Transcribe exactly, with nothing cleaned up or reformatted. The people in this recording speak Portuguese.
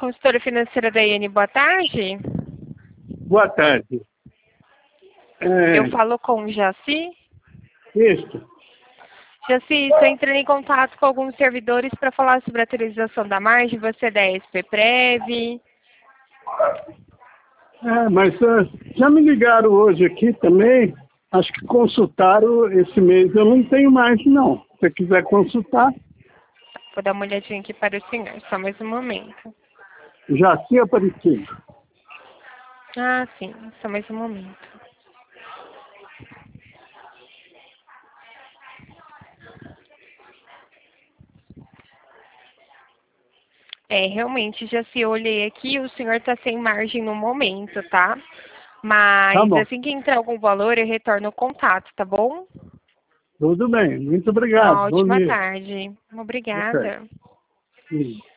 Consultora financeira da I N, boa tarde. Boa tarde. É, Eu falo com o Jaci. Isso. Jaci, estou entrando em contato com alguns servidores para falar sobre a atualização da margem. Você é da S P Prev. É, mas uh, já me ligaram hoje aqui também. Acho que consultaram esse mês. Eu não tenho mais, não. Se você quiser consultar, Vou dar uma olhadinha aqui para o senhor, só mais um momento. Jaci Aparecido. Ah, sim, só mais um momento. É, realmente, já se olhei aqui, o senhor está sem margem no momento, tá? Mas Tá bom. assim que entrar algum valor, eu retorno o contato, tá bom? Tudo bem. Muito Uma obrigado. Bom ótima dia. tarde. Ok. Obrigada. Sim.